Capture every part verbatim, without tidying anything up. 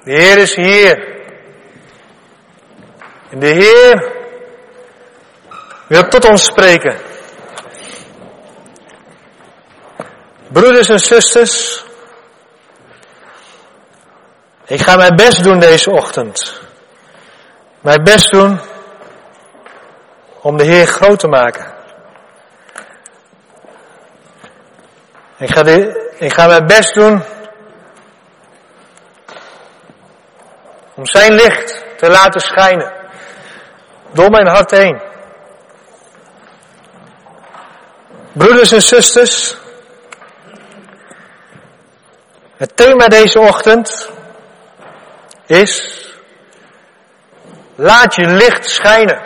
De Heer is hier. En de Heer wil tot ons spreken. Broeders en zusters, ik ga mijn best doen deze ochtend. Mijn best doen om de Heer groot te maken. Ik ga, de, ik ga mijn best doen om zijn licht te laten schijnen door mijn hart heen. Broeders en zusters, het thema deze ochtend is: laat je licht schijnen.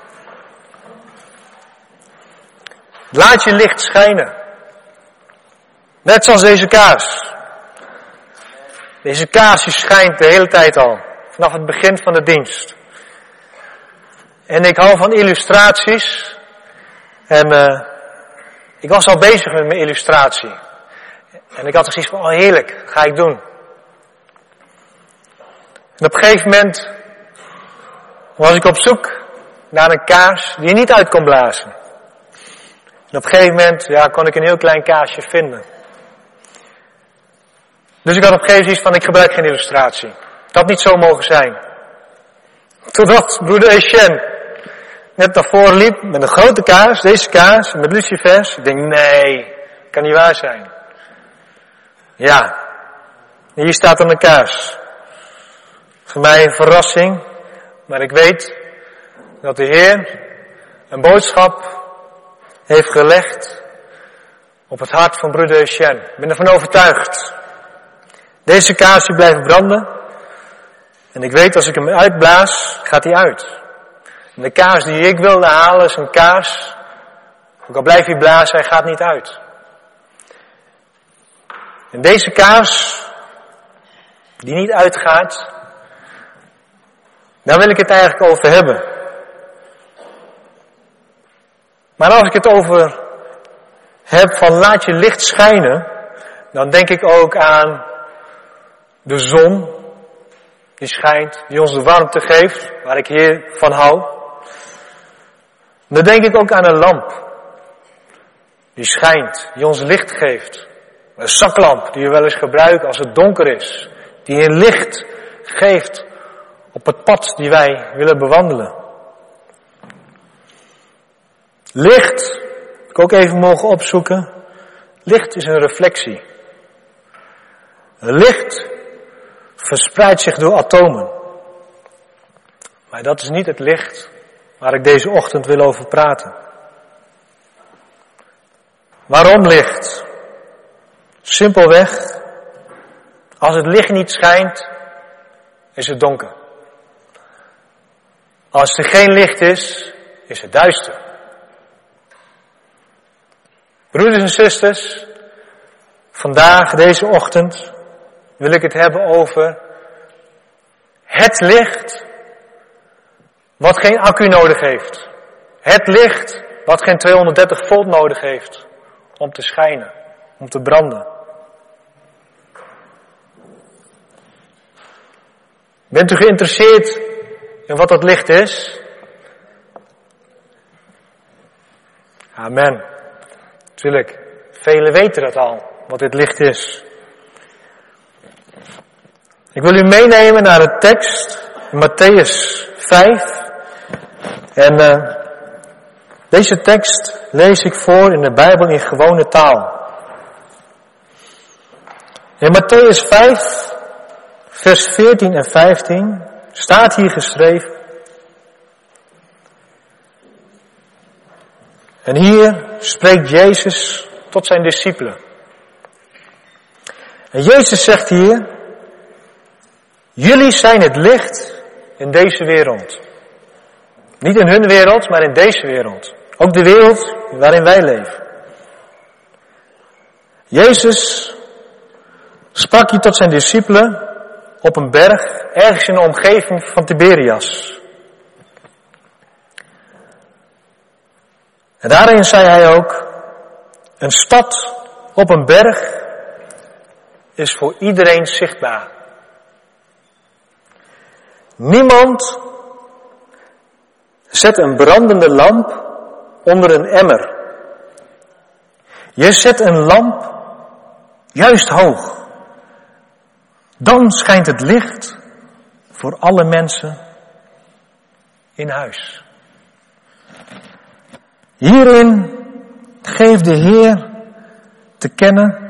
Laat je licht schijnen. Net zoals deze kaars. Deze kaars die schijnt de hele tijd al. Vanaf het begin van de dienst. En ik hou van illustraties. En uh, ik was al bezig met mijn illustratie. En ik had er zoiets van, oh heerlijk, ga ik doen. En op een gegeven moment was ik op zoek naar een kaars die je niet uit kon blazen. En op een gegeven moment ja, kon ik een heel klein kaarsje vinden. Dus ik had op een gegeven moment iets van, ik gebruik geen illustratie. Het had niet zo mogen zijn. Totdat broeder Etienne net naar voren liep met een grote kaars, deze kaars, met lucifers. Ik denk, nee, kan niet waar zijn. Ja, hier staat dan een kaars. Voor mij een verrassing, maar ik weet dat de Heer een boodschap heeft gelegd op het hart van broeder Etienne. Ik ben ervan overtuigd. Deze kaars die blijft branden. En ik weet als ik hem uitblaas, gaat hij uit. En de kaars die ik wilde halen is een kaars. Ook al blijf hij blazen, hij gaat niet uit. En deze kaars, die niet uitgaat, daar wil ik het eigenlijk over hebben. Maar als ik het over heb van laat je licht schijnen, dan denk ik ook aan de zon die schijnt, die ons de warmte geeft, waar ik hier van hou. Dan denk ik ook aan een lamp die schijnt, die ons licht geeft. Een zaklamp die we wel eens gebruiken als het donker is, die een licht geeft op het pad die wij willen bewandelen. Licht, heb ik ook even mogen opzoeken. Licht is een reflectie. Licht verspreidt zich door atomen. Maar dat is niet het licht waar ik deze ochtend wil over praten. Waarom licht? Simpelweg, als het licht niet schijnt, is het donker. Als er geen licht is, is het duister. Broeders en zusters, vandaag, deze ochtend, wil ik het hebben over het licht wat geen accu nodig heeft. Het licht wat geen tweehonderddertig volt nodig heeft om te schijnen, om te branden. Bent u geïnteresseerd in wat dat licht is? Amen. Natuurlijk, velen weten dat al, wat dit licht is. Ik wil u meenemen naar de tekst, Mattheüs vijf. En uh, deze tekst lees ik voor in de Bijbel in gewone taal. In Mattheüs vijf, vers veertien en vijftien, staat hier geschreven. En hier spreekt Jezus tot zijn discipelen. En Jezus zegt hier: jullie zijn het licht in deze wereld. Niet in hun wereld, maar in deze wereld. Ook de wereld waarin wij leven. Jezus sprak hier tot zijn discipelen op een berg, ergens in de omgeving van Tiberias. En daarin zei hij ook: een stad op een berg is voor iedereen zichtbaar. Niemand zet een brandende lamp onder een emmer. Je zet een lamp juist hoog. Dan schijnt het licht voor alle mensen in huis. Hierin geeft de Heer te kennen.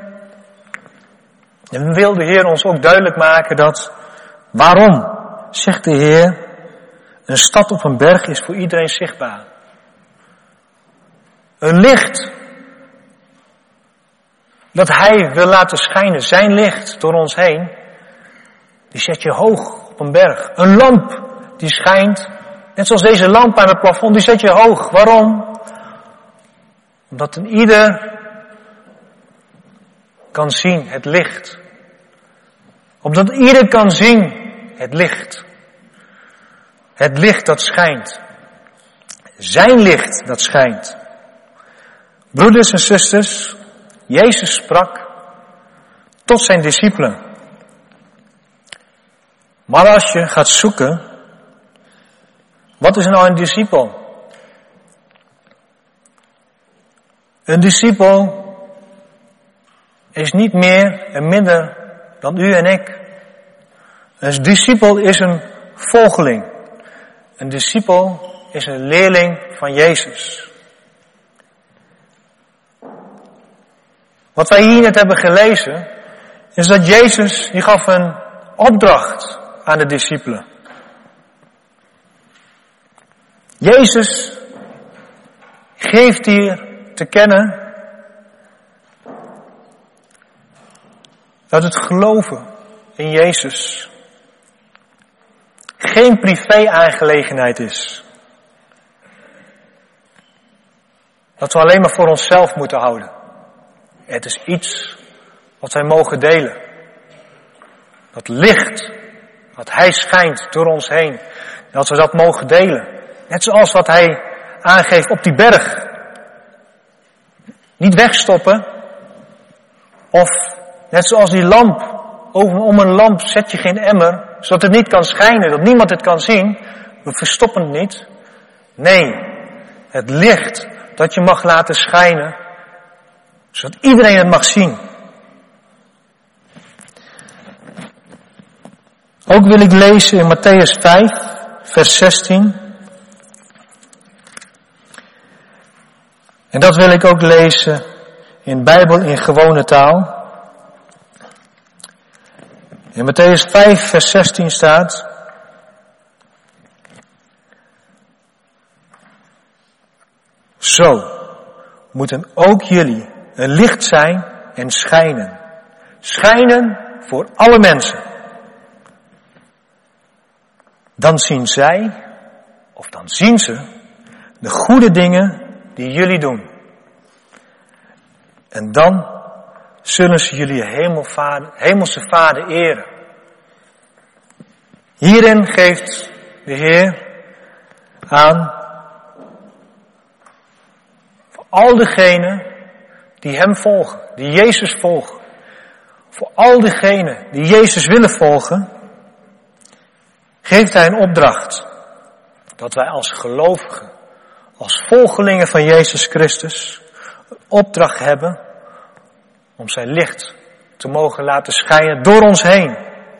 En wil de Heer ons ook duidelijk maken dat, waarom, zegt de Heer, een stad op een berg is voor iedereen zichtbaar. Een licht dat Hij wil laten schijnen, zijn licht door ons heen, die zet je hoog op een berg. Een lamp die schijnt, net zoals deze lamp aan het plafond, die zet je hoog. Waarom? Omdat een ieder kan zien het licht. Omdat ieder kan zien het licht. Het licht dat schijnt. Zijn licht dat schijnt. Broeders en zusters, Jezus sprak tot zijn discipelen. Maar als je gaat zoeken, wat is nou een discipel? Een discipel is niet meer en minder dan u en ik. Een discipel is een volgeling. Een discipel is een leerling van Jezus. Wat wij hier net hebben gelezen, is dat Jezus, die gaf een opdracht aan de discipelen. Jezus geeft hier te kennen dat het geloven in Jezus geen privé-aangelegenheid is. Dat we alleen maar voor onszelf moeten houden. Het is iets wat wij mogen delen. Dat licht, wat Hij schijnt door ons heen. Dat we dat mogen delen. Net zoals wat Hij aangeeft op die berg. Niet wegstoppen. Of net zoals die lamp. Om een lamp zet je geen emmer. Zodat het niet kan schijnen. Dat niemand het kan zien. We verstoppen het niet. Nee. Het licht dat je mag laten schijnen. Zodat iedereen het mag zien. Ook wil ik lezen in Mattheüs vijf, vers zestien. En dat wil ik ook lezen in Bijbel in gewone taal. In Mattheüs vijf, vers zestien staat: Zo moeten ook jullie een licht zijn en schijnen. Schijnen voor alle mensen. Dan zien zij, of dan zien ze, de goede dingen die jullie doen. En dan zullen ze jullie hemelvader, hemelse Vader eren. Hierin geeft de Heer aan voor al diegenen die Hem volgen, die Jezus volgen. Voor al diegenen die Jezus willen volgen, geeft Hij een opdracht. Dat wij als gelovigen, als volgelingen van Jezus Christus, een opdracht hebben om zijn licht te mogen laten schijnen door ons heen.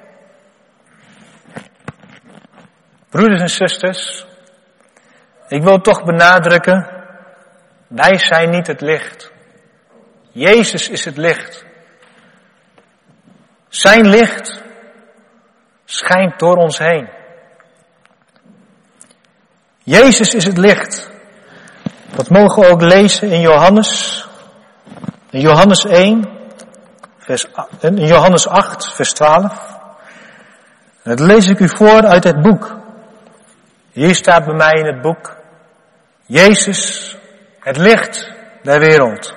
Broeders en zusters, ik wil toch benadrukken, wij zijn niet het licht. Jezus is het licht. Zijn licht schijnt door ons heen. Jezus is het licht. Dat mogen we ook lezen in Johannes. In Johannes één. Vers, in Johannes acht, vers twaalf. Dat lees ik u voor uit het boek. Hier staat bij mij in het boek: Jezus, het licht der wereld.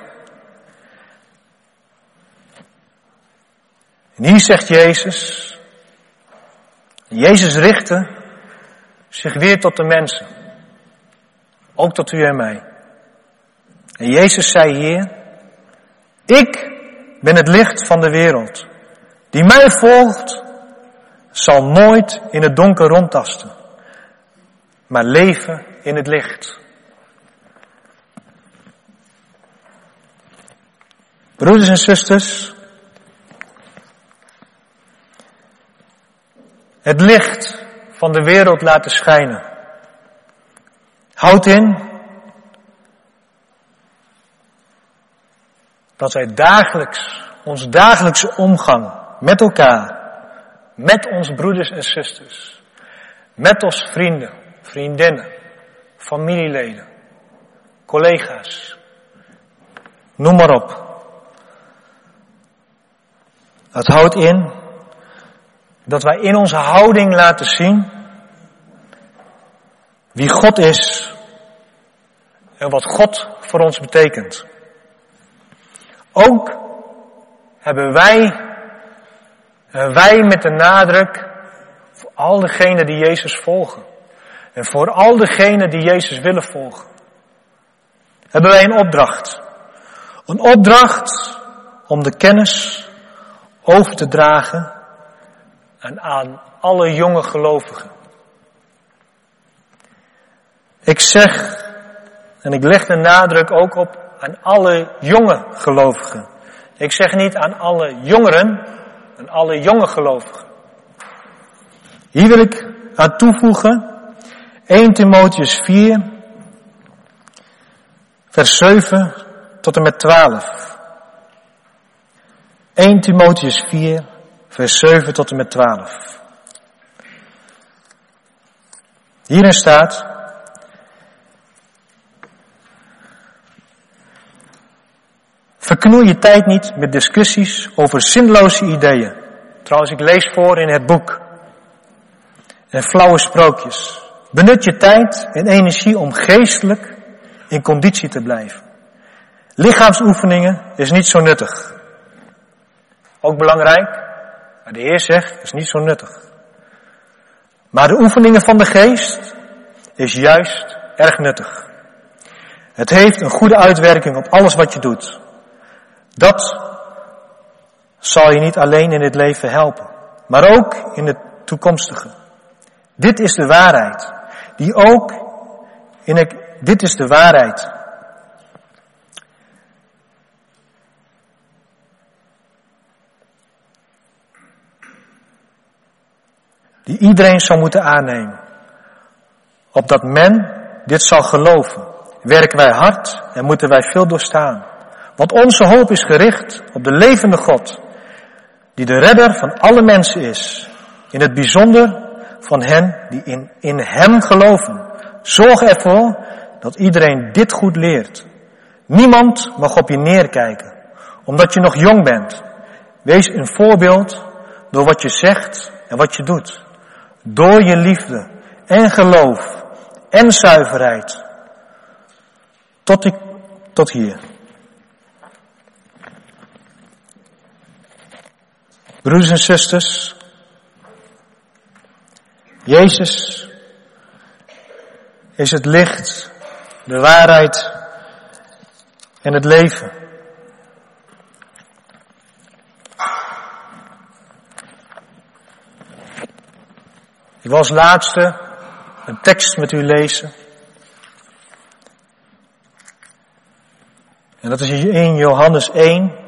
En hier zegt Jezus, Jezus richtte zich weer tot de mensen. Ook tot u en mij. En Jezus zei hier: Ik ben het licht van de wereld. Die mij volgt, zal nooit in het donker rondtasten, maar leven in het licht. Broeders en zusters, het licht van de wereld laten schijnen houdt in dat wij dagelijks, ons dagelijkse omgang met elkaar, met onze broeders en zusters, met onze vrienden, vriendinnen, familieleden, collega's, noem maar op. Het houdt in dat wij in onze houding laten zien wie God is en wat God voor ons betekent. Ook hebben wij, en wij met de nadruk voor al degenen die Jezus volgen en voor al degenen die Jezus willen volgen, hebben wij een opdracht. Een opdracht om de kennis over te dragen en aan alle jonge gelovigen. Ik zeg, en ik leg de nadruk ook op aan alle jonge gelovigen. Ik zeg niet aan alle jongeren, aan alle jonge gelovigen. Hier wil ik aan toevoegen, eerste Timotheüs vier, vers zeven tot en met twaalf. eerste Timotheüs vier, vers zeven tot en met twaalf. Hierin staat: verknoei je tijd niet met discussies over zinloze ideeën. Trouwens, ik lees voor in het boek. En flauwe sprookjes. Benut je tijd en energie om geestelijk in conditie te blijven. Lichaamsoefeningen is niet zo nuttig. Ook belangrijk, maar de Heer zegt, is niet zo nuttig. Maar de oefeningen van de geest is juist erg nuttig. Het heeft een goede uitwerking op alles wat je doet. Dat zal je niet alleen in het leven helpen, maar ook in het toekomstige. Dit is de waarheid, die ook in het, dit is de waarheid. Die iedereen zou moeten aannemen. Opdat men dit zal geloven, werken wij hard en moeten wij veel doorstaan. Want onze hoop is gericht op de levende God, die de redder van alle mensen is. In het bijzonder van hen die in, in hem geloven. Zorg ervoor dat iedereen dit goed leert. Niemand mag op je neerkijken, omdat je nog jong bent. Wees een voorbeeld door wat je zegt en wat je doet. Door je liefde en geloof en zuiverheid. Tot, ik, tot hier. Broeders en zusters, Jezus is het licht, de waarheid en het leven. Ik wil als laatste een tekst met u lezen. En dat is in Johannes één,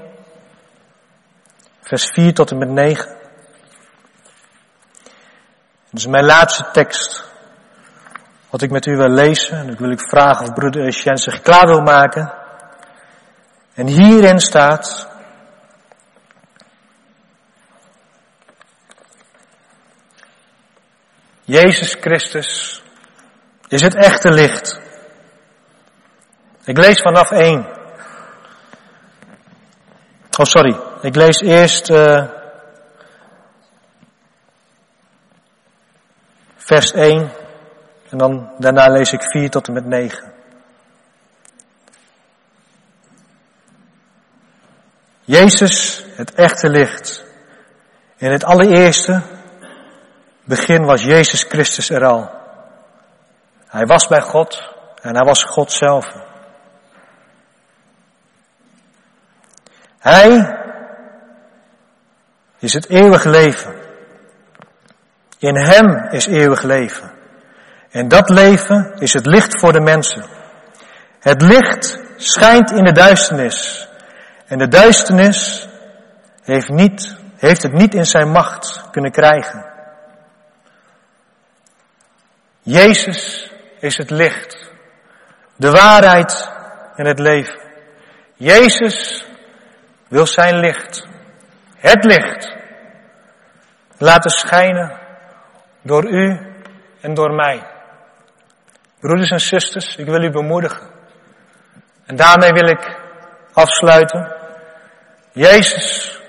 vers vier tot en met negen. Dat is mijn laatste tekst. Wat ik met u wil lezen. En dan wil ik vragen of broeder Etienne zich klaar wil maken. En hierin staat: Jezus Christus is het echte licht. Ik lees vanaf één. Oh, sorry. Ik lees eerst uh, vers één. En dan daarna lees ik vier tot en met negen. Jezus, het echte licht. In het allereerste begin was Jezus Christus er al. Hij was bij God en hij was God zelf. Hij is het eeuwige leven. In hem is eeuwig leven. En dat leven is het licht voor de mensen. Het licht schijnt in de duisternis. En de duisternis heeft, niet, heeft het niet in zijn macht kunnen krijgen. Jezus is het licht. De waarheid en het leven. Jezus wil zijn licht. Het licht. Laten schijnen door u en door mij. Broeders en zusters, ik wil u bemoedigen. En daarmee wil ik afsluiten. Jezus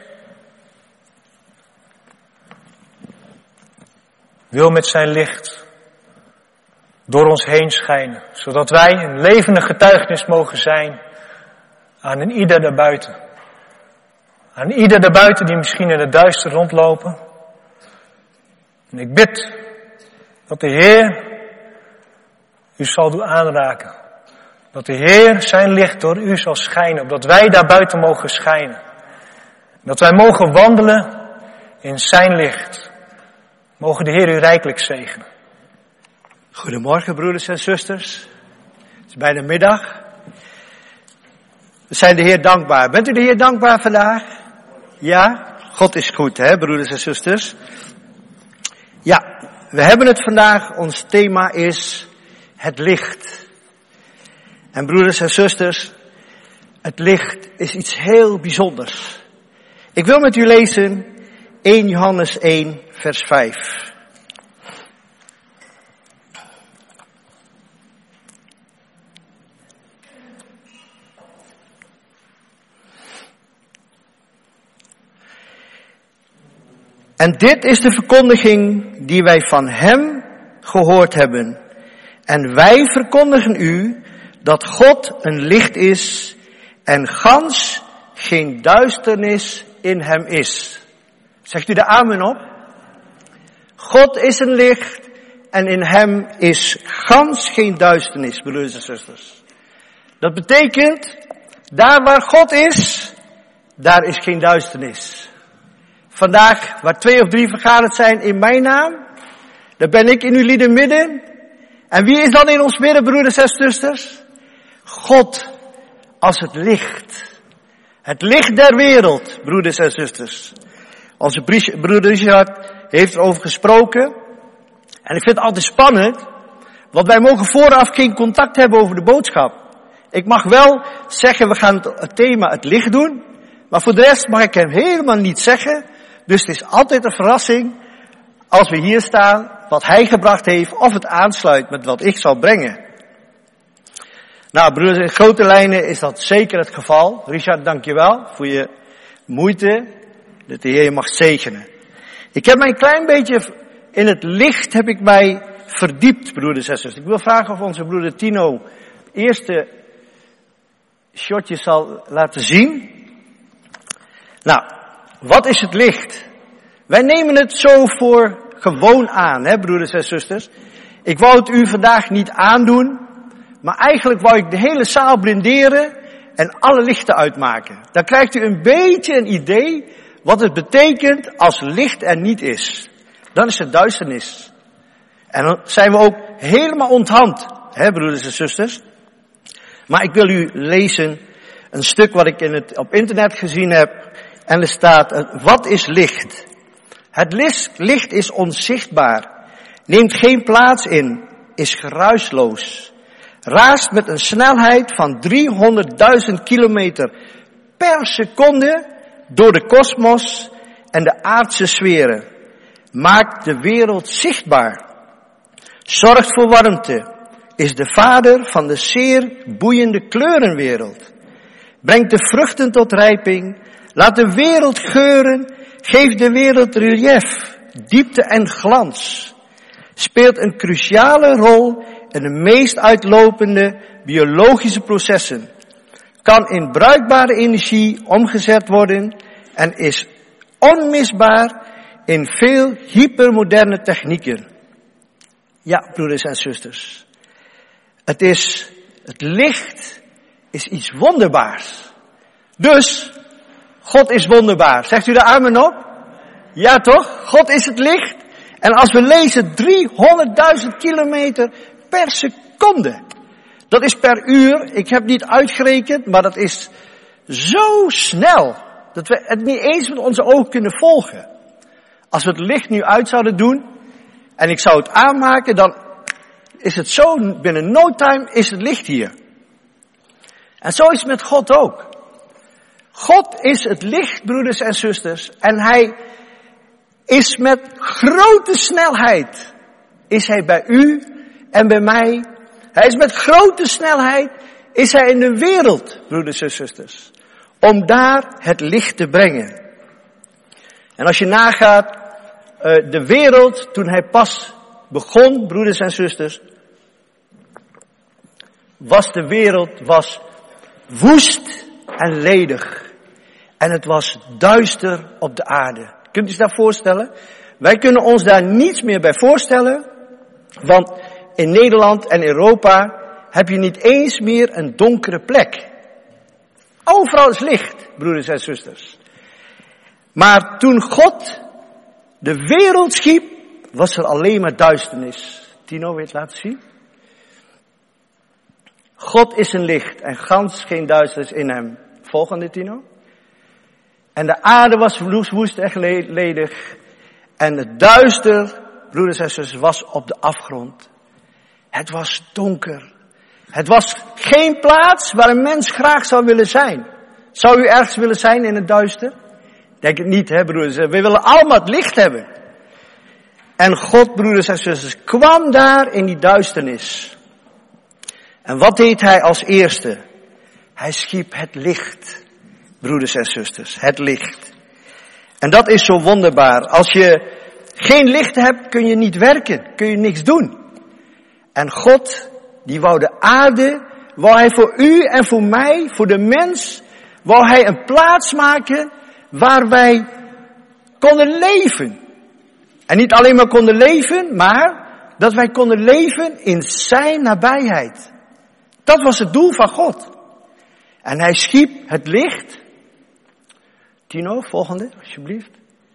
wil met zijn licht door ons heen schijnen. Zodat wij een levende getuigenis mogen zijn aan een ieder daarbuiten. Aan ieder daarbuiten die misschien in het duister rondlopen. En ik bid dat de Heer u zal doen aanraken. Dat de Heer zijn licht door u zal schijnen. Opdat wij daarbuiten mogen schijnen. Dat wij mogen wandelen in zijn licht. Mogen de Heer u rijkelijk zegenen. Goedemorgen broeders en zusters. Het is bijna middag. We zijn de Heer dankbaar. Bent u de Heer dankbaar vandaag? Ja? God is goed, hè, broeders en zusters. Ja, we hebben het vandaag. Ons thema is het licht. En broeders en zusters, het licht is iets heel bijzonders. Ik wil met u lezen eerste Johannes één, vers vijf. En dit is de verkondiging die wij van hem gehoord hebben. En wij verkondigen u dat God een licht is en gans geen duisternis in hem is. Zegt u de amen op? God is een licht en in hem is gans geen duisternis, broeders en zusters. Dat betekent, daar waar God is, daar is geen duisternis. Vandaag, waar twee of drie vergaderd zijn in mijn naam, daar ben ik in uw midden. En wie is dan in ons midden, broeders en zusters? God als het licht. Het licht der wereld, broeders en zusters. Onze broeder Richard heeft erover gesproken. En ik vind het altijd spannend, want wij mogen vooraf geen contact hebben over de boodschap. Ik mag wel zeggen, we gaan het thema het licht doen. Maar voor de rest mag ik hem helemaal niet zeggen. Dus het is altijd een verrassing als we hier staan, wat hij gebracht heeft, of het aansluit met wat ik zal brengen. Nou, broeders, in grote lijnen is dat zeker het geval. Richard, dankjewel voor je moeite, dat de Heer je mag zegenen. Ik heb mij een klein beetje in het licht heb ik mij verdiept, broeders en zusters. Ik wil vragen of onze broeder Tino het eerste shotje zal laten zien. Nou, wat is het licht? Wij nemen het zo voor gewoon aan, hè, broeders en zusters. Ik wou het u vandaag niet aandoen, maar eigenlijk wou ik de hele zaal blinderen en alle lichten uitmaken. Dan krijgt u een beetje een idee wat het betekent als licht er niet is. Dan is het duisternis. En dan zijn we ook helemaal onthand, hè, broeders en zusters. Maar ik wil u lezen een stuk wat ik in het, op internet gezien heb. En er staat, wat is licht? Het licht is onzichtbaar, neemt geen plaats in, is geruisloos, raast met een snelheid van driehonderdduizend kilometer per seconde door de kosmos en de aardse sferen, maakt de wereld zichtbaar, zorgt voor warmte, is de vader van de zeer boeiende kleurenwereld, brengt de vruchten tot rijping, laat de wereld geuren, geeft de wereld relief, diepte en glans. Speelt een cruciale rol in de meest uitlopende biologische processen. Kan in bruikbare energie omgezet worden en is onmisbaar in veel hypermoderne technieken. Ja, broeders en zusters. Het is, het licht is iets wonderbaars. Dus, God is wonderbaar. Zegt u de amen op? Ja toch? God is het licht. En als we lezen driehonderdduizend kilometer per seconde. Dat is per uur, ik heb niet uitgerekend, maar dat is zo snel. Dat we het niet eens met onze ogen kunnen volgen. Als we het licht nu uit zouden doen en ik zou het aanmaken, dan is het zo, binnen no time is het licht hier. En zo is het met God ook. God is het licht, broeders en zusters, en hij is met grote snelheid, is hij bij u en bij mij. Hij is met grote snelheid, is hij in de wereld, broeders en zusters, om daar het licht te brengen. En als je nagaat, uh, de wereld, toen hij pas begon, broeders en zusters, was de wereld, was woest en ledig. En het was duister op de aarde. Kunt u zich dat voorstellen? Wij kunnen ons daar niets meer bij voorstellen. Want in Nederland en Europa heb je niet eens meer een donkere plek. Overal is licht, broeders en zusters. Maar toen God de wereld schiep, was er alleen maar duisternis. Tino, wil je het laten zien? God is een licht en gans geen duisternis in hem. Volgende, Tino. En de aarde was woest en ledig. En het duister, broeders en zusters, was op de afgrond. Het was donker. Het was geen plaats waar een mens graag zou willen zijn. Zou u ergens willen zijn in het duister? Denk het niet, hè, broeders. We willen allemaal het licht hebben. En God, broeders en zusters, kwam daar in die duisternis. En wat deed hij als eerste? Hij schiep het licht, broeders en zusters, het licht. En dat is zo wonderbaar. Als je geen licht hebt, kun je niet werken, kun je niks doen. En God, die wou de aarde, wou hij voor u en voor mij, voor de mens, wou hij een plaats maken waar wij konden leven. En niet alleen maar konden leven, maar dat wij konden leven in zijn nabijheid. Dat was het doel van God. En hij schiep het licht. Tino, volgende, alsjeblieft.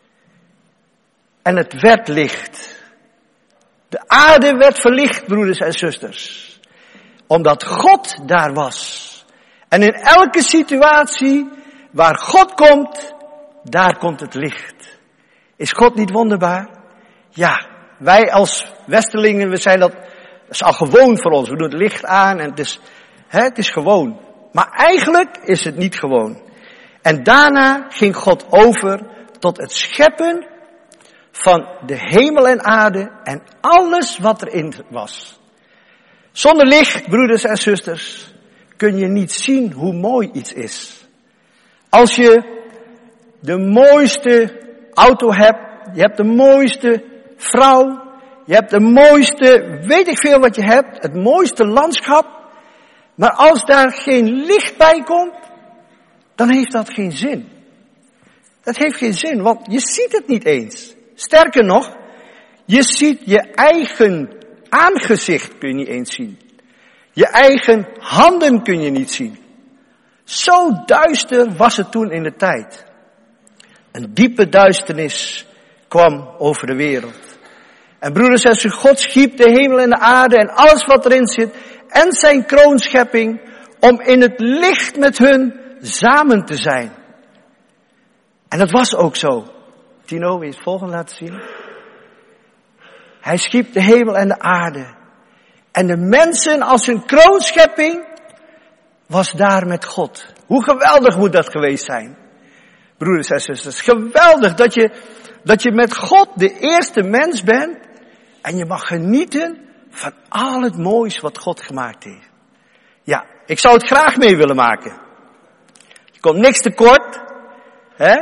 En het werd licht. De aarde werd verlicht, broeders en zusters. Omdat God daar was. En in elke situatie waar God komt, daar komt het licht. Is God niet wonderbaar? Ja, wij als Westerlingen, we zijn dat, dat is al gewoon voor ons. We doen het licht aan en het is, hè, het is gewoon. Maar eigenlijk is het niet gewoon. En daarna ging God over tot het scheppen van de hemel en aarde en alles wat erin was. Zonder licht, broeders en zusters, kun je niet zien hoe mooi iets is. Als je de mooiste auto hebt, je hebt de mooiste vrouw, je hebt de mooiste, weet ik veel wat je hebt, het mooiste landschap. Maar als daar geen licht bij komt, dan heeft dat geen zin. Dat heeft geen zin, want je ziet het niet eens. Sterker nog, je ziet je eigen aangezicht kun je niet eens zien. Je eigen handen kun je niet zien. Zo duister was het toen in de tijd. Een diepe duisternis kwam over de wereld. En broeders en zusters, God schiep de hemel en de aarde en alles wat erin zit en zijn kroonschepping om in het licht met hun samen te zijn. En dat was ook zo. Tino, wil je het volgende laten zien? Hij schiep de hemel en de aarde. En de mensen als hun kroonschepping was daar met God. Hoe geweldig moet dat geweest zijn? Broeders en zusters, geweldig dat je, dat je met God de eerste mens bent. En je mag genieten van al het moois wat God gemaakt heeft. Ja, ik zou het graag mee willen maken. Je komt niks tekort. Hè?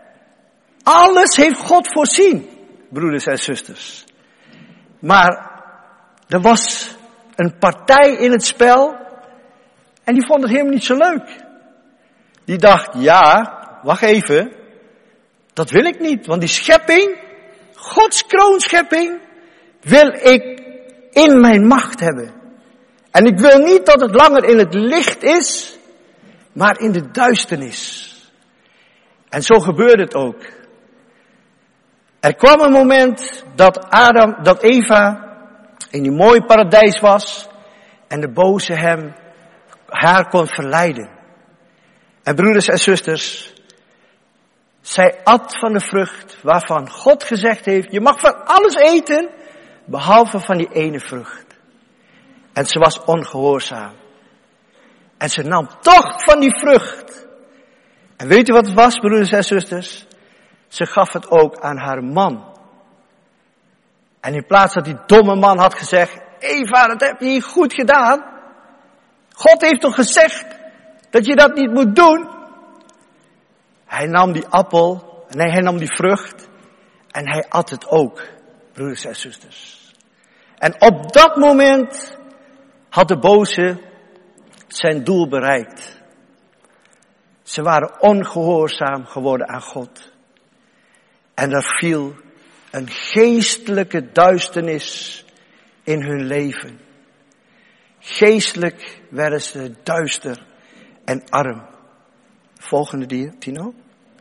Alles heeft God voorzien, broeders en zusters. Maar er was een partij in het spel en die vond het helemaal niet zo leuk. Die dacht, ja, wacht even, dat wil ik niet, want die schepping, Gods kroonschepping, wil ik in mijn macht hebben. En ik wil niet dat het langer in het licht is, maar in de duisternis. En zo gebeurde het ook. Er kwam een moment dat Adam, dat Eva in die mooie paradijs was en de boze hem, haar kon verleiden. En broeders en zusters, zij at van de vrucht waarvan God gezegd heeft, je mag van alles eten, behalve van die ene vrucht. En ze was ongehoorzaam. En ze nam toch van die vrucht. En weet u wat het was, broeders en zusters? Ze gaf het ook aan haar man. En in plaats dat die domme man had gezegd, Eva, dat heb je niet goed gedaan. God heeft toch gezegd dat je dat niet moet doen? Hij nam die appel, nee, hij nam die vrucht en hij at het ook, broeders en zusters. En op dat moment had de boze zijn doel bereikt. Ze waren ongehoorzaam geworden aan God. En er viel een geestelijke duisternis in hun leven. Geestelijk werden ze duister en arm. Volgende dia, Tino.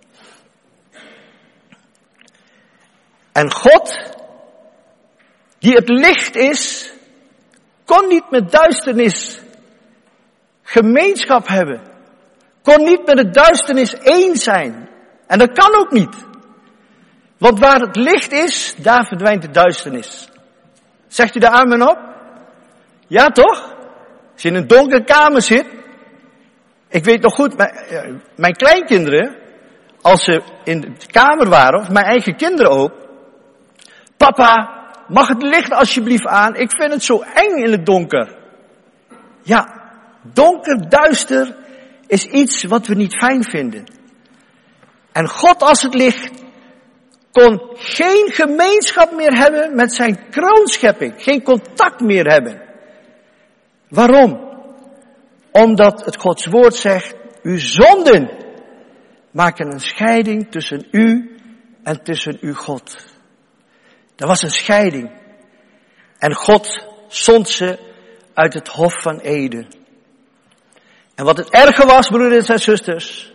En God, die het licht is, kon niet met duisternis gemeenschap hebben. Kon niet met de duisternis één zijn. En dat kan ook niet. Want waar het licht is, daar verdwijnt de duisternis. Zegt u daar amen op? Ja toch? Als je in een donkere kamer zit. Ik weet nog goed, mijn, mijn kleinkinderen, als ze in de kamer waren, of mijn eigen kinderen ook. Papa, mag het licht alsjeblieft aan? Ik vind het zo eng in het donker. Ja, donker, duister is iets wat we niet fijn vinden. En God als het licht kon geen gemeenschap meer hebben met zijn kroonschepping. Geen contact meer hebben. Waarom? Omdat het Gods woord zegt, uw zonden maken een scheiding tussen u en tussen uw God. Er was een scheiding. En God zond ze uit het hof van Eden. En wat het erge was, broeders en zusters,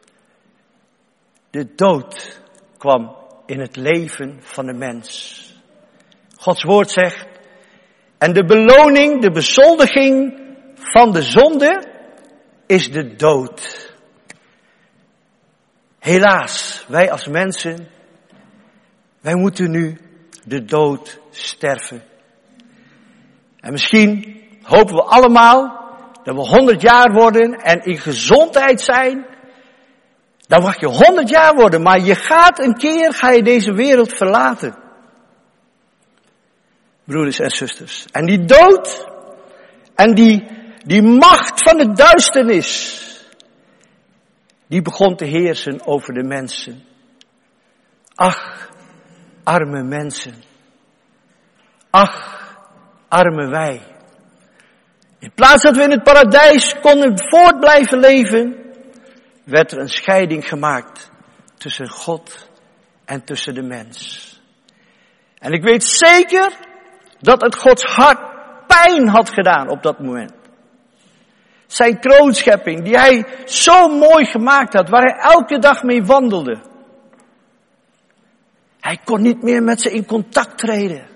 de dood kwam in het leven van de mens. Gods woord zegt, en de beloning, de bezoldiging van de zonde is de dood. Helaas, wij als mensen, wij moeten nu de dood sterven. En misschien hopen we allemaal dat we honderd jaar worden en in gezondheid zijn. Dan mag je honderd jaar worden, maar je gaat een keer, ga je deze wereld verlaten. Broeders en zusters. En die dood en die, die macht van de duisternis, die begon te heersen over de mensen. Ach, arme mensen. Ach, arme wij. In plaats dat we in het paradijs konden voort blijven leven, werd er een scheiding gemaakt tussen God en tussen de mens. En ik weet zeker dat het Gods hart pijn had gedaan op dat moment. Zijn kroonschepping, die hij zo mooi gemaakt had, waar hij elke dag mee wandelde. Hij kon niet meer met ze in contact treden.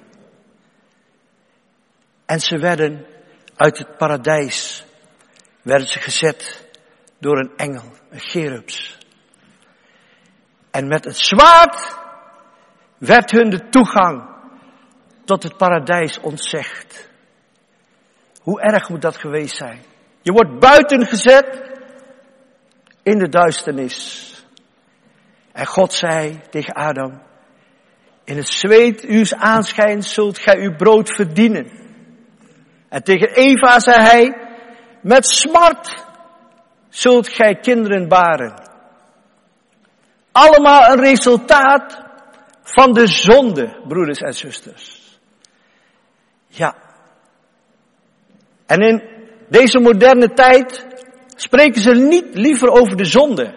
En ze werden uit het paradijs, werden ze gezet door een engel, een cherubs. En met het zwaard werd hun de toegang tot het paradijs ontzegd. Hoe erg moet dat geweest zijn? Je wordt buiten gezet in de duisternis. En God zei tegen Adam, in het zweet uws aanschijns zult gij uw brood verdienen. En tegen Eva zei hij, met smart zult gij kinderen baren. Allemaal een resultaat van de zonde, broeders en zusters. Ja. En in deze moderne tijd spreken ze niet liever over de zonde.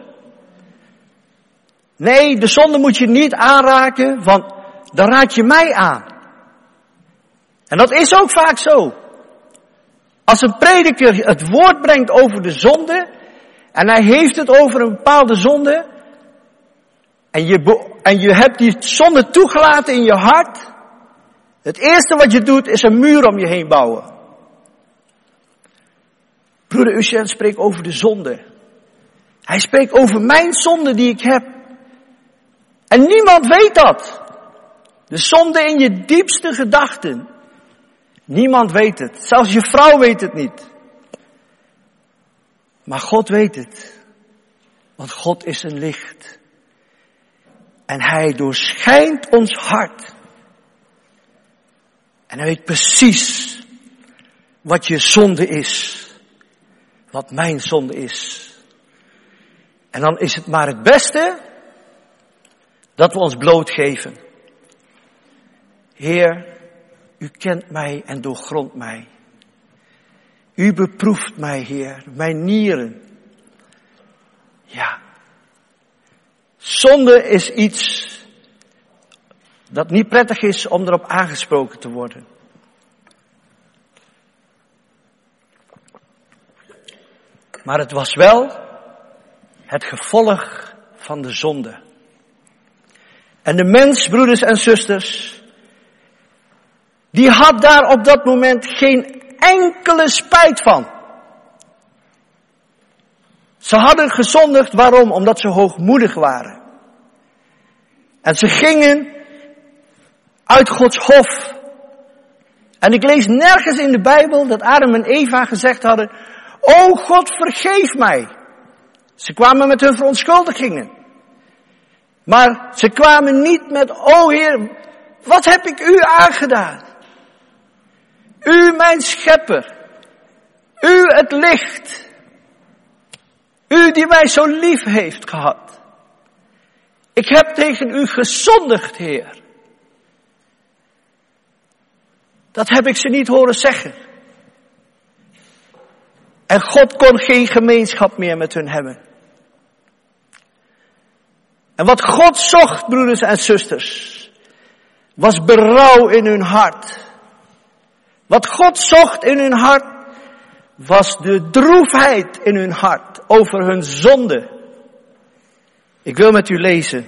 Nee, de zonde moet je niet aanraken, want dan raak je mij aan. En dat is ook vaak zo. Als een prediker het woord brengt over de zonde, en hij heeft het over een bepaalde zonde, En je, be- en je hebt die zonde toegelaten in je hart. Het eerste wat je doet is een muur om je heen bouwen. Broeder Eugène spreekt over de zonde. Hij spreekt over mijn zonde die ik heb. En niemand weet dat. De zonde in je diepste gedachten. Niemand weet het. Zelfs je vrouw weet het niet. Maar God weet het. Want God is een licht. En hij doorschijnt ons hart. En hij weet precies wat je zonde is. Wat mijn zonde is. En dan is het maar het beste dat we ons blootgeven. Heer, u kent mij en doorgrondt mij. U beproeft mij, Heer, mijn nieren. Ja. Zonde is iets dat niet prettig is om erop aangesproken te worden. Maar het was wel het gevolg van de zonde. En de mens, broeders en zusters, die had daar op dat moment geen enkele spijt van. Ze hadden gezondigd, waarom? Omdat ze hoogmoedig waren. En ze gingen uit Gods hof. En ik lees nergens in de Bijbel dat Adam en Eva gezegd hadden, o God, vergeef mij. Ze kwamen met hun verontschuldigingen. Maar ze kwamen niet met, o Heer, wat heb ik u aangedaan? U mijn schepper. U het licht. U die mij zo lief heeft gehad. Ik heb tegen u gezondigd, Heer. Dat heb ik ze niet horen zeggen. En God kon geen gemeenschap meer met hun hebben. En wat God zocht, broeders en zusters, was berouw in hun hart. Wat God zocht in hun hart, was de droefheid in hun hart over hun zonde. Ik wil met u lezen.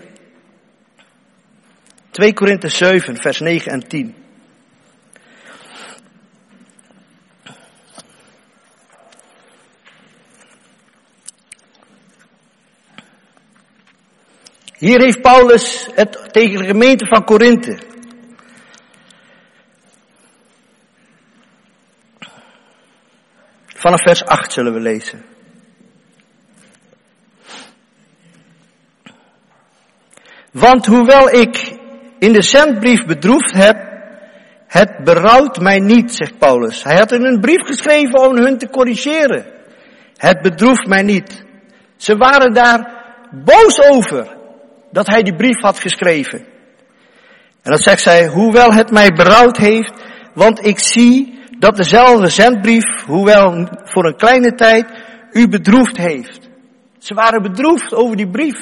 twee Korinthe zeven, vers negen en tien. Hier heeft Paulus het tegen de gemeente van Korinthe. Vanaf vers acht zullen we lezen. Want hoewel ik in de zendbrief bedroefd heb, het berouwt mij niet, zegt Paulus. Hij had in een brief geschreven om hun te corrigeren. Het bedroeft mij niet. Ze waren daar boos over dat hij die brief had geschreven. En dan zegt zij, hoewel het mij berouwd heeft, want ik zie dat dezelfde zendbrief, hoewel voor een kleine tijd, u bedroefd heeft. Ze waren bedroefd over die brief.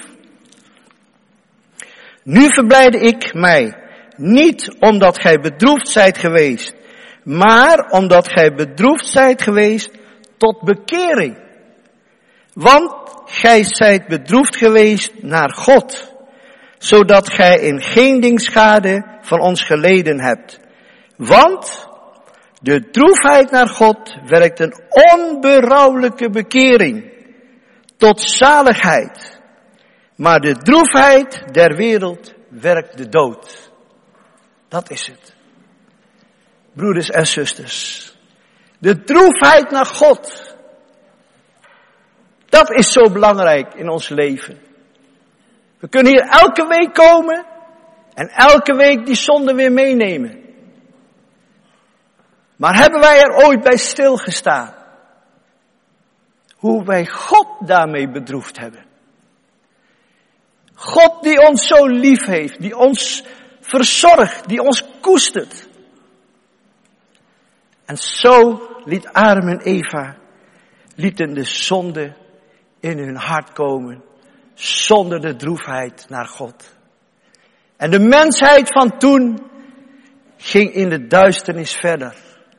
Nu verblijde ik mij, niet omdat gij bedroefd zijt geweest, maar omdat gij bedroefd zijt geweest tot bekering. Want gij zijt bedroefd geweest naar God, zodat gij in geen ding schade van ons geleden hebt. Want de droefheid naar God werkt een onberouwelijke bekering tot zaligheid. Maar de droefheid der wereld werkt de dood. Dat is het. Broeders en zusters. De droefheid naar God. Dat is zo belangrijk in ons leven. We kunnen hier elke week komen en elke week die zonde weer meenemen. Maar hebben wij er ooit bij stilgestaan? Hoe wij God daarmee bedroefd hebben. God die ons zo lief heeft, die ons verzorgt, die ons koestert. En zo liet Adam en Eva, lieten de zonde in hun hart komen, zonder de droefheid naar God. En de mensheid van toen ging in de duisternis verder.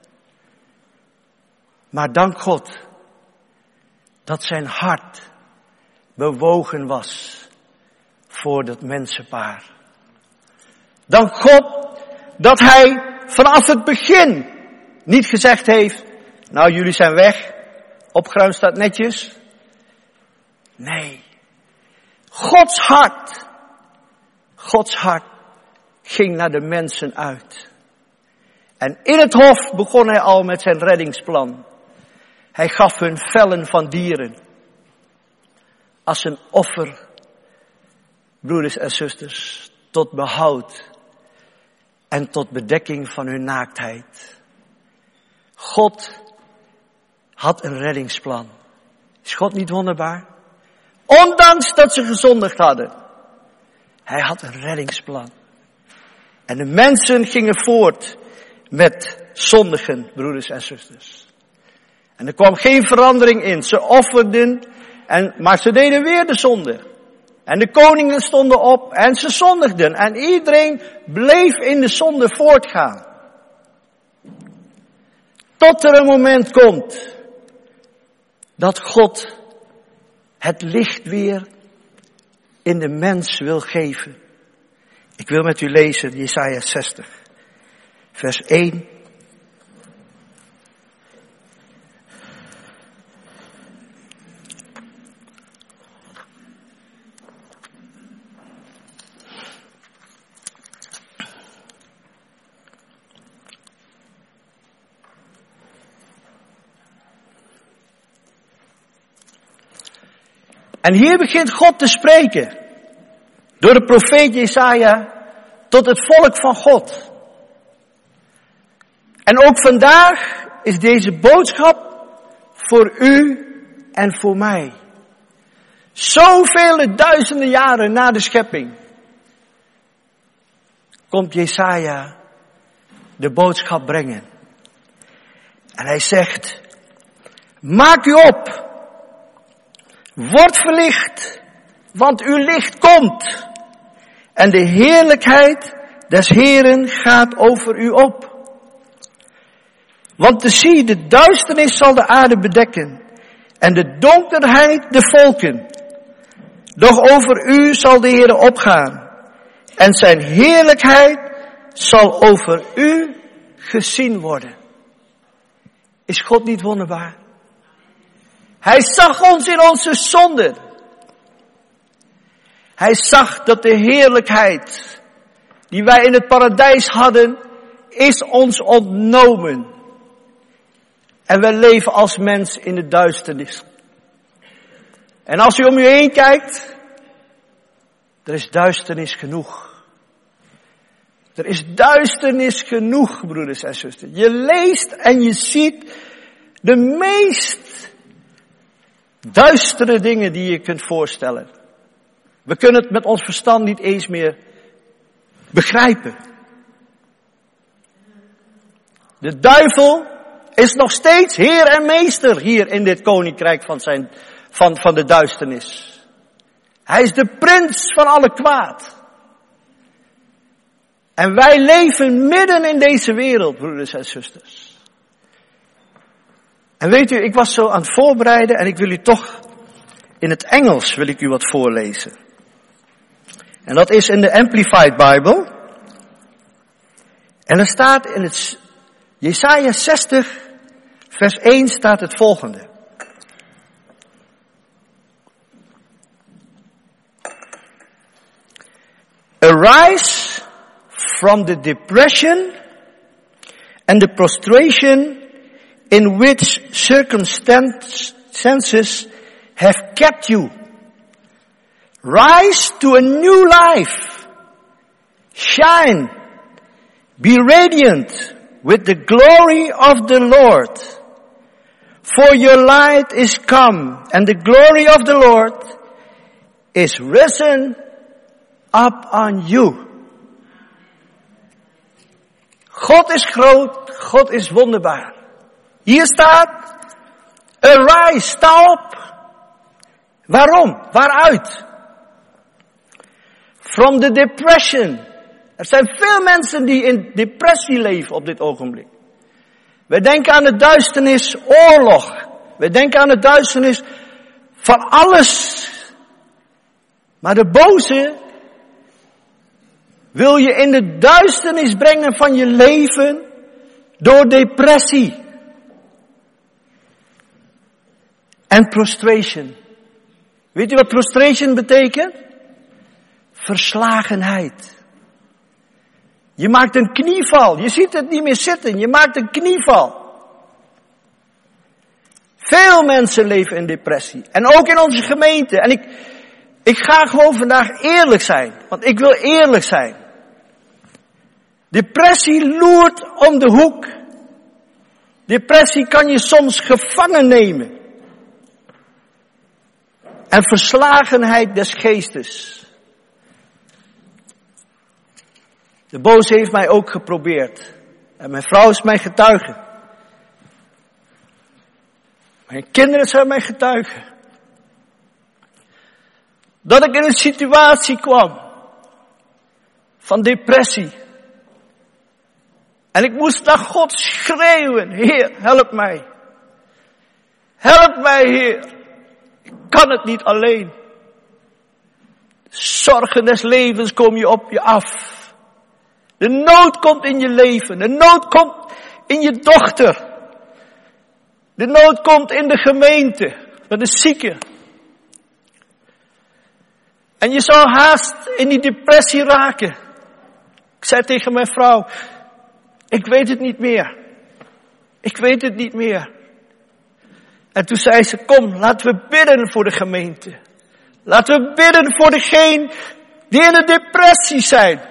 Maar dank God dat zijn hart bewogen was voor dat mensenpaar. Dank God dat hij vanaf het begin niet gezegd heeft, nou jullie zijn weg, opgeruimd staat netjes. Nee, Gods hart, Gods hart ging naar de mensen uit. En in het hof begon hij al met zijn reddingsplan. Hij gaf hun vellen van dieren als een offer, broeders en zusters, tot behoud en tot bedekking van hun naaktheid. God had een reddingsplan. Is God niet wonderbaar? Ondanks dat ze gezondigd hadden. Hij had een reddingsplan. En de mensen gingen voort met zondigen, broeders en zusters. En er kwam geen verandering in. Ze offerden, en, maar ze deden weer de zonde. En de koningen stonden op en ze zondigden. En iedereen bleef in de zonde voortgaan. Tot er een moment komt dat God het licht weer in de mens wil geven. Ik wil met u lezen Jesaja zestig, vers één. En hier begint God te spreken. Door de profeet Jesaja tot het volk van God. En ook vandaag is deze boodschap voor u en voor mij. Zoveel duizenden jaren na de schepping komt Jesaja de boodschap brengen. En hij zegt, maak u op. Word verlicht, want uw licht komt. En de heerlijkheid des Heeren gaat over u op. Want te zie, de duisternis zal de aarde bedekken. En de donkerheid de volken. Doch over u zal de Heer opgaan. En zijn heerlijkheid zal over u gezien worden. Is God niet wonderbaar? Hij zag ons in onze zonden. Hij zag dat de heerlijkheid die wij in het paradijs hadden, is ons ontnomen. En wij leven als mens in de duisternis. En als u om u heen kijkt, er is duisternis genoeg. Er is duisternis genoeg, broeders en zusters. Je leest en je ziet de meest duistere dingen die je kunt voorstellen. We kunnen het met ons verstand niet eens meer begrijpen. De duivel is nog steeds heer en meester hier in dit koninkrijk van, zijn, van, van de duisternis. Hij is de prins van alle kwaad. En wij leven midden in deze wereld, broeders en zusters. En weet u, ik was zo aan het voorbereiden en ik wil u toch in het Engels wil ik u wat voorlezen. En dat is in de Amplified Bible. En er staat in het Jesaja zestig, vers één staat het volgende. Arise from the depression and the prostration in which circumstances have kept you. Rise to a new life. Shine. Be radiant with the glory of the Lord. For your light is come, and the glory of the Lord is risen up on you. God is groot, God is wonderbaar. Hier staat, arise, sta op. Waarom? Waaruit? From the depression. Er zijn veel mensen die in depressie leven op dit ogenblik. Wij denken aan de duisternis oorlog. Wij denken aan de duisternis van alles. Maar de boze wil je in de duisternis brengen van je leven door depressie en prostration. Weet u wat prostration betekent? Verslagenheid. Je maakt een knieval. Je ziet het niet meer zitten. Je maakt een knieval. Veel mensen leven in depressie. En ook in onze gemeente. En ik, ik ga gewoon vandaag eerlijk zijn. Want ik wil eerlijk zijn. Depressie loert om de hoek. Depressie kan je soms gevangen nemen. En verslagenheid des geestes. De boze heeft mij ook geprobeerd. En mijn vrouw is mijn getuige. Mijn kinderen zijn mijn getuigen. Dat ik in een situatie kwam van depressie. En ik moest naar God schreeuwen. Heer, help mij. Help mij, Heer. Ik kan het niet alleen. Zorgen des levens kom je op je af. De nood komt in je leven. De nood komt in je dochter. De nood komt in de gemeente. Met de zieken. En je zou haast in die depressie raken. Ik zei tegen mijn vrouw. Ik weet het niet meer. Ik weet het niet meer. En toen zei ze, kom, laten we bidden voor de gemeente. Laten we bidden voor degenen die in de depressie zijn.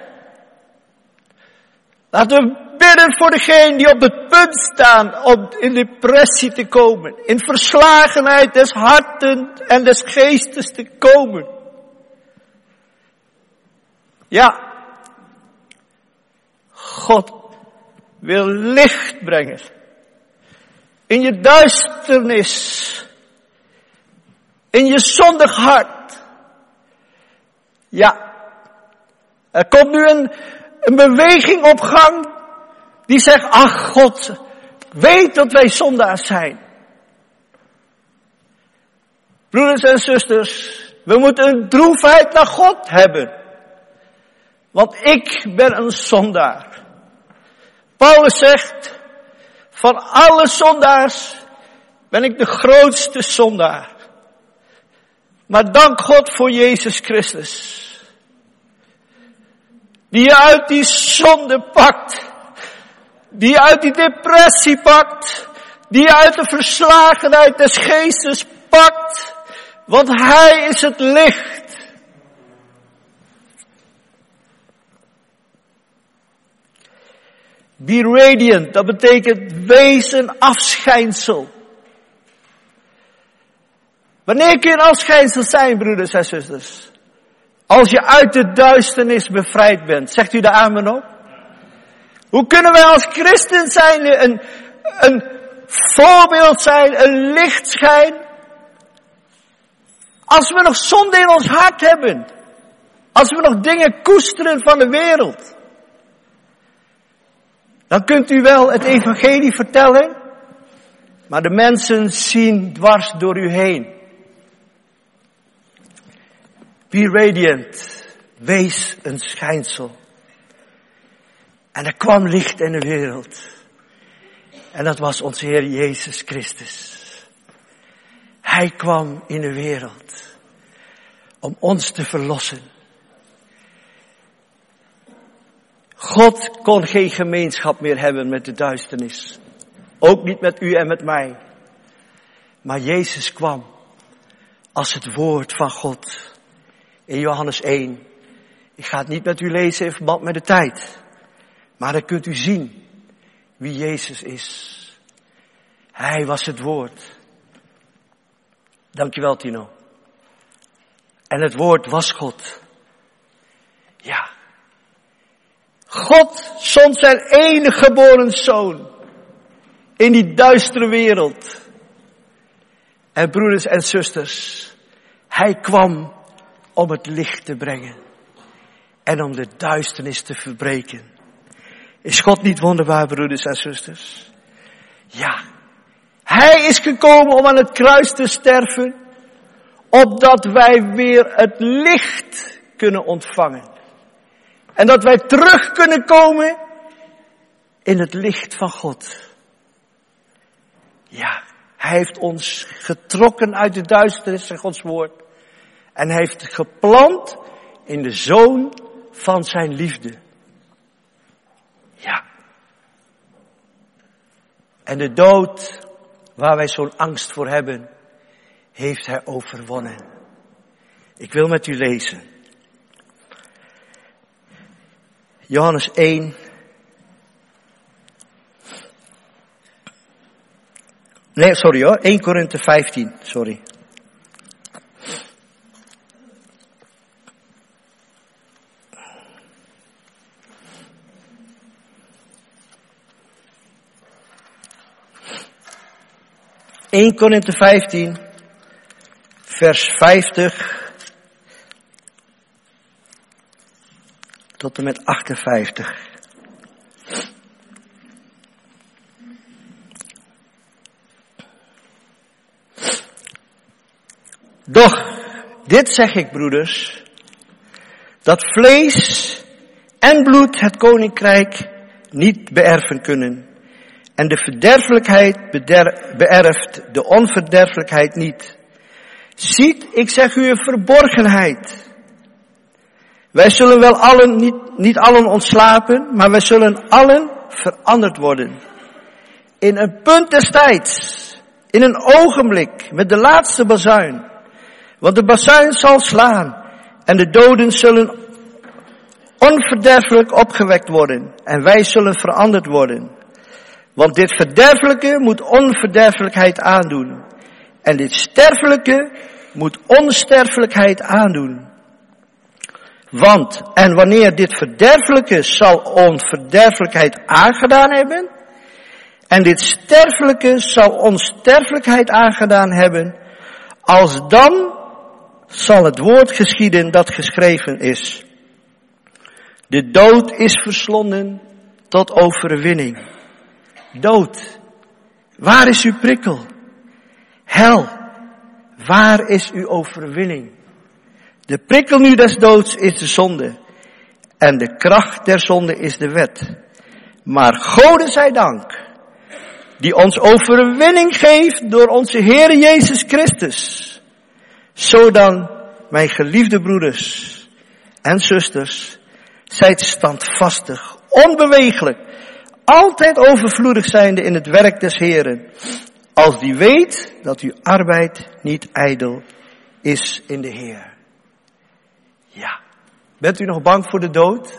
Laten we bidden voor degenen die op het punt staan om in depressie te komen. In verslagenheid des harten en des geestes te komen. Ja. God wil licht brengen. In je duisternis. In je zondig hart. Ja. Er komt nu een, een beweging op gang. Die zegt, ach God, weet dat wij zondaars zijn. Broeders en zusters, we moeten een droefheid naar God hebben. Want ik ben een zondaar. Paulus zegt, van alle zondaars ben ik de grootste zondaar. Maar dank God voor Jezus Christus. Die je uit die zonde pakt. Die je uit die depressie pakt. Die je uit de verslagenheid des geestes pakt. Want Hij is het licht. Be radiant, dat betekent wees een afschijnsel. Wanneer kun je een afschijnsel zijn, broeders en zusters? Als je uit de duisternis bevrijd bent. Zegt u de amen op? Hoe kunnen wij als christen zijn, een, een voorbeeld zijn, een lichtschijn? Als we nog zonde in ons hart hebben. Als we nog dingen koesteren van de wereld. Dan kunt u wel het evangelie vertellen. Maar de mensen zien dwars door u heen. Be radiant. Wees een schijnsel. En er kwam licht in de wereld. En dat was onze Heer Jezus Christus. Hij kwam in de wereld. Om ons te verlossen. God kon geen gemeenschap meer hebben met de duisternis. Ook niet met u en met mij. Maar Jezus kwam als het woord van God. In Johannes één. Ik ga het niet met u lezen in verband met de tijd. Maar dan kunt u zien wie Jezus is. Hij was het woord. Dankjewel, Tino. En het woord was God. Ja. God zond zijn enige geboren zoon in die duistere wereld. En broeders en zusters, hij kwam om het licht te brengen en om de duisternis te verbreken. Is God niet wonderbaar, broeders en zusters? Ja, hij is gekomen om aan het kruis te sterven, opdat wij weer het licht kunnen ontvangen. En dat wij terug kunnen komen in het licht van God. Ja, hij heeft ons getrokken uit de duisternis, zegt Gods woord. En hij heeft geplant in de Zoon van zijn liefde. Ja. En de dood, waar wij zo'n angst voor hebben, heeft hij overwonnen. Ik wil met u lezen. Johannes één. Nee, sorry hoor. Eerste Korinthe vijftien, sorry. Eerste Korinthe vijftien, vers vijftig tot en met achtenvijftig. Doch, dit zeg ik, broeders, dat vlees en bloed het koninkrijk niet beërven kunnen. En de verderfelijkheid beder- beërft de onverderfelijkheid niet. Ziet, ik zeg u een verborgenheid. Wij zullen wel allen, niet, niet allen ontslapen, maar wij zullen allen veranderd worden. In een punt des tijds, in een ogenblik, met de laatste bazuin. Want de bazuin zal slaan en de doden zullen onverderfelijk opgewekt worden. En wij zullen veranderd worden. Want dit verderfelijke moet onverderfelijkheid aandoen. En dit sterfelijke moet onsterfelijkheid aandoen. Want, en wanneer dit verderfelijke zal onverderfelijkheid aangedaan hebben, en dit sterfelijke zal onsterfelijkheid aangedaan hebben, als dan zal het woord geschieden dat geschreven is. De dood is verslonden tot overwinning. Dood, waar is uw prikkel? Hel, waar is uw overwinning? De prikkel nu des doods is de zonde. En de kracht der zonde is de wet. Maar Gode zij dank, die ons overwinning geeft door onze Heer Jezus Christus. Zodan, mijn geliefde broeders en zusters, zijt standvastig, onbeweeglijk, altijd overvloedig zijnde in het werk des Heeren, als die weet dat uw arbeid niet ijdel is in de Heer. Ja, bent u nog bang voor de dood?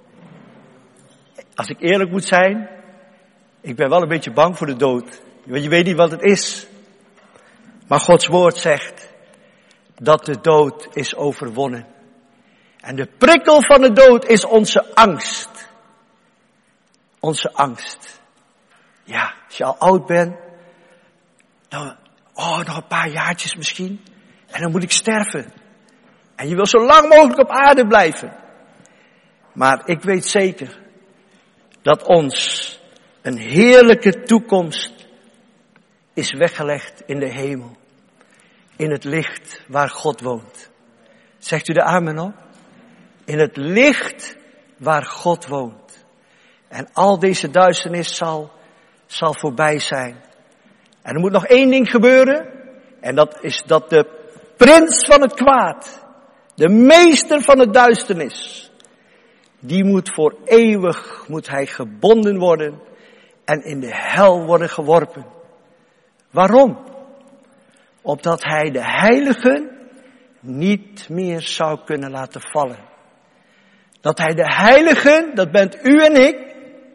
Als ik eerlijk moet zijn, ik ben wel een beetje bang voor de dood. Want je weet niet wat het is. Maar Gods woord zegt dat de dood is overwonnen. En de prikkel van de dood is onze angst. Onze angst. Ja, als je al oud bent, dan, oh, nog een paar jaartjes misschien, en dan moet ik sterven. En je wil zo lang mogelijk op aarde blijven. Maar ik weet zeker dat ons een heerlijke toekomst is weggelegd in de hemel. In het licht waar God woont. Zegt u de amen op? In het licht waar God woont. En al deze duisternis zal, zal voorbij zijn. En er moet nog één ding gebeuren. En dat is dat de prins van het kwaad, de meester van de duisternis, die moet voor eeuwig, moet hij gebonden worden en in de hel worden geworpen. Waarom? Opdat hij de heiligen niet meer zou kunnen laten vallen. Dat hij de heiligen, dat bent u en ik,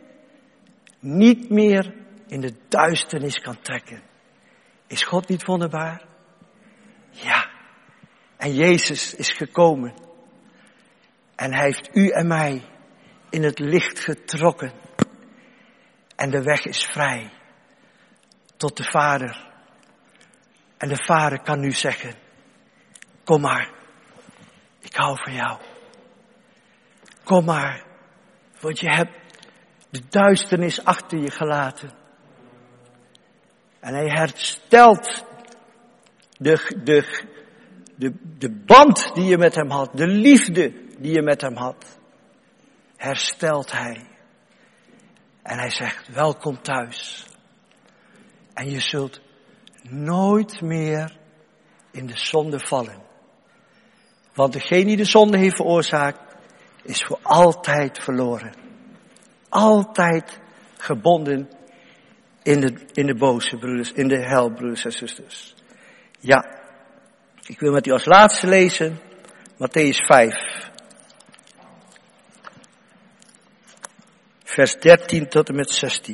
niet meer in de duisternis kan trekken. Is God niet wonderbaar? Ja. En Jezus is gekomen. En hij heeft u en mij in het licht getrokken. En de weg is vrij tot de Vader. En de Vader kan nu zeggen, kom maar, ik hou van jou. Kom maar, want je hebt de duisternis achter je gelaten. En hij herstelt de, de, de, de band die je met hem had, de liefde die je met hem had. herstelt hij. En hij zegt, welkom thuis. En je zult nooit meer in de zonde vallen. Want degene die de zonde heeft veroorzaakt, is voor altijd verloren. Altijd gebonden in de, in de boze broeders, in de hel, broeders en zusters. Ja, ik wil met u als laatste lezen, Mattheüs vijf. Vers dertien tot en met zestien.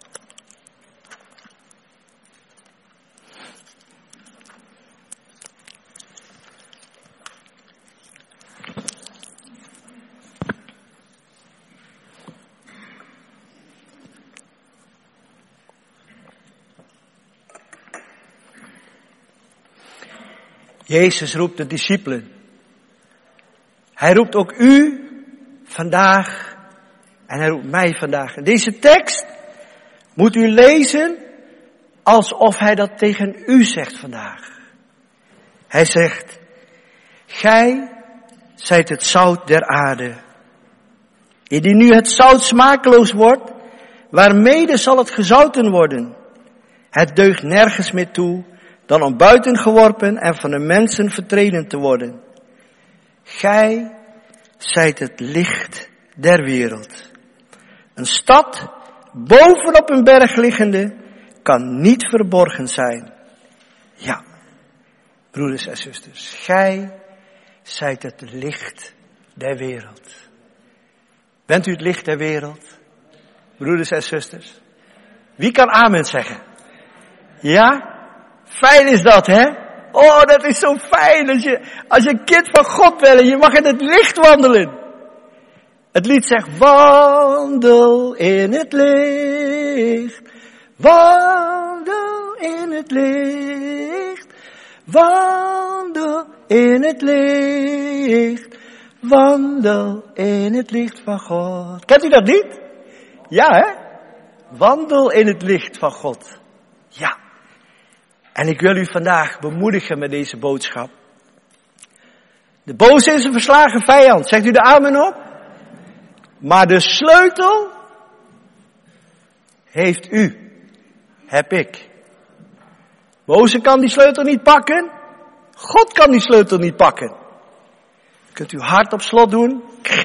Jezus roept de discipelen. Hij roept ook u vandaag en hij roept mij vandaag. En deze tekst moet u lezen alsof hij dat tegen u zegt vandaag. Hij zegt, gij zijt het zout der aarde. Indien nu het zout smakeloos wordt, waarmede zal het gezouten worden? Het deugt nergens meer toe, dan om buiten geworpen en van de mensen vertreden te worden. Gij zijt het licht der wereld. Een stad, bovenop een berg liggende, kan niet verborgen zijn. Ja, broeders en zusters, gij zijt het licht der wereld. Bent u het licht der wereld? Broeders en zusters. Wie kan amen zeggen? Ja? Fijn is dat, hè? Oh, dat is zo fijn als je, als je een kind van God bent en je mag in het licht wandelen. Het lied zegt, wandel in het licht. Wandel in het licht. Wandel in het licht. Wandel in het licht van God. Kent u dat lied? Ja, hè? Wandel in het licht van God. Ja. En ik wil u vandaag bemoedigen met deze boodschap. De boze is een verslagen vijand. Zegt u de amen op? Maar de sleutel heeft u. Heb ik. Boze kan die sleutel niet pakken. God kan die sleutel niet pakken. Kunt u hart op slot doen.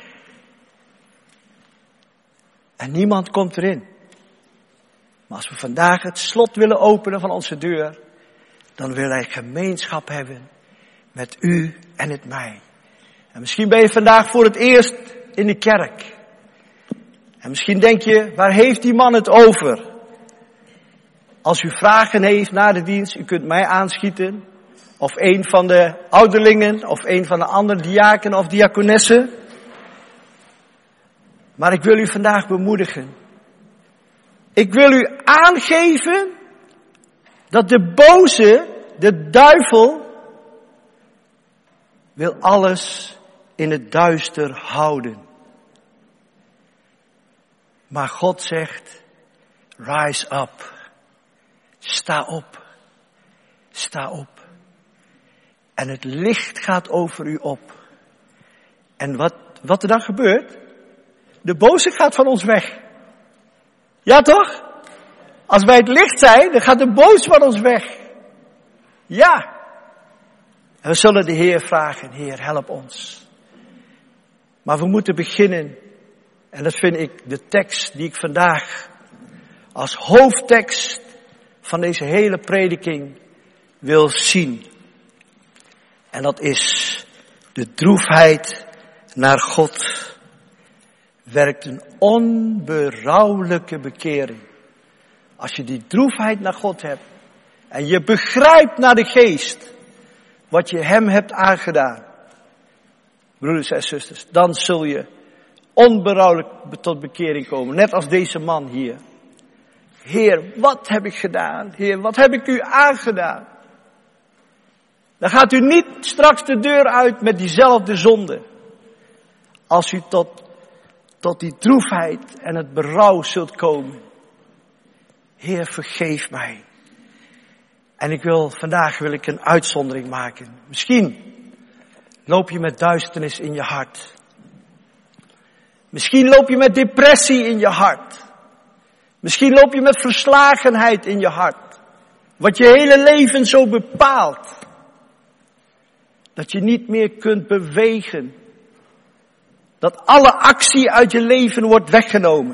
En niemand komt erin. Maar als we vandaag het slot willen openen van onze deur, dan wil hij gemeenschap hebben met u en met mij. En misschien ben je vandaag voor het eerst in de kerk. En misschien denk je, waar heeft die man het over? Als u vragen heeft na de dienst, u kunt mij aanschieten. Of een van de ouderlingen, of een van de andere diaken of diakonessen. Maar ik wil u vandaag bemoedigen. Ik wil u aangeven dat de boze, de duivel, wil alles in het duister houden. Maar God zegt, rise up. Sta op. Sta op. En het licht gaat over u op. En wat, wat er dan gebeurt? De boze gaat van ons weg. Ja toch? Als wij het licht zijn, dan gaat de boze van ons weg. Ja. En we zullen de Heer vragen, Heer, help ons. Maar we moeten beginnen. En dat vind ik de tekst die ik vandaag als hoofdtekst van deze hele prediking wil zien. En dat is de droefheid naar God. Werkt een onberouwelijke bekering. Als je die droefheid naar God hebt. En je begrijpt naar de geest. Wat je hem hebt aangedaan. Broeders en zusters. Dan zul je onberouwelijk tot bekering komen. Net als deze man hier. Heer, wat heb ik gedaan? Heer, wat heb ik u aangedaan? Dan gaat u niet straks de deur uit met diezelfde zonde. Als u tot, tot die droefheid en het berouw zult komen. Heer, vergeef mij. En ik wil, vandaag wil ik een uitzondering maken. Misschien loop je met duisternis in je hart. Misschien loop je met depressie in je hart. Misschien loop je met verslagenheid in je hart. Wat je hele leven zo bepaalt. Dat je niet meer kunt bewegen. Dat alle actie uit je leven wordt weggenomen.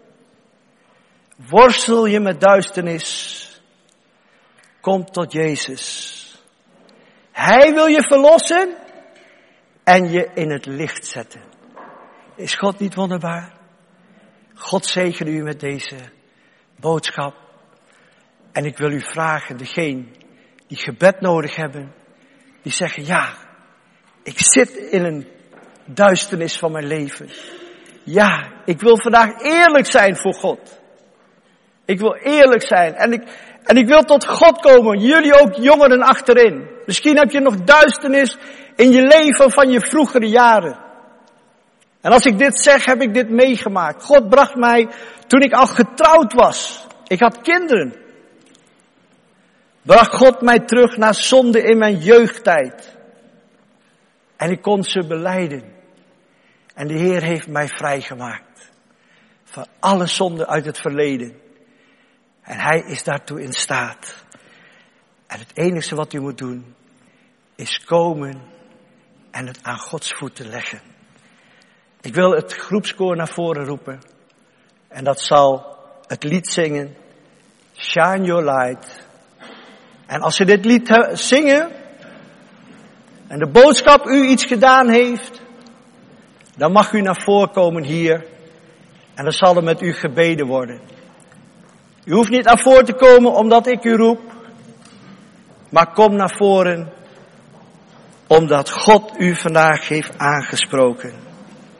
Worstel je met duisternis. Kom tot Jezus. Hij wil je verlossen en je in het licht zetten. Is God niet wonderbaar? God zegen u met deze boodschap. En ik wil u vragen, degene die gebed nodig hebben, die zeggen, ja, ik zit in een duisternis van mijn leven. Ja, ik wil vandaag eerlijk zijn voor God. Ik wil eerlijk zijn en ik, en ik wil tot God komen. Jullie ook jongeren achterin. Misschien heb je nog duisternis in je leven van je vroegere jaren. En als ik dit zeg, heb ik dit meegemaakt. God bracht mij toen ik al getrouwd was. Ik had kinderen. Bracht God mij terug naar zonde in mijn jeugdtijd. En ik kon ze belijden. En de Heer heeft mij vrijgemaakt. Van alle zonden uit het verleden. En Hij is daartoe in staat. En het enige wat u moet doen, is komen en het aan Gods voeten leggen. Ik wil het groepskoor naar voren roepen. En dat zal het lied zingen. Shine your light. En als ze dit lied zingen. En de boodschap u iets gedaan heeft. Dan mag u naar voren komen hier. En dan zal er met u gebeden worden. U hoeft niet naar voren te komen omdat ik u roep. Maar kom naar voren. Omdat God u vandaag heeft aangesproken.